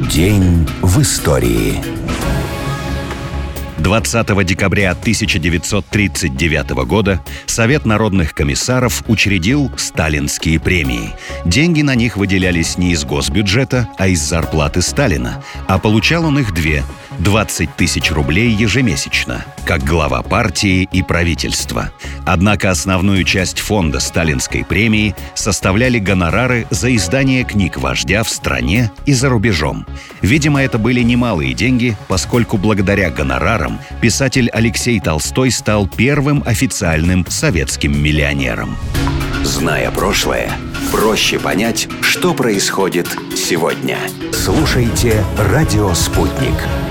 День в истории. 20 декабря 1939 года Совет народных комиссаров учредил сталинские премии. Деньги на них выделялись не из госбюджета, а из зарплаты Сталина. А получал он их 20 тысяч рублей ежемесячно, как глава партии и правительства. Однако основную часть фонда сталинской премии составляли гонорары за издание книг вождя в стране и за рубежом. Видимо, это были немалые деньги, поскольку благодаря гонорарам писатель Алексей Толстой стал первым официальным советским миллионером. Зная прошлое, проще понять, что происходит сегодня. Слушайте «Радио Спутник».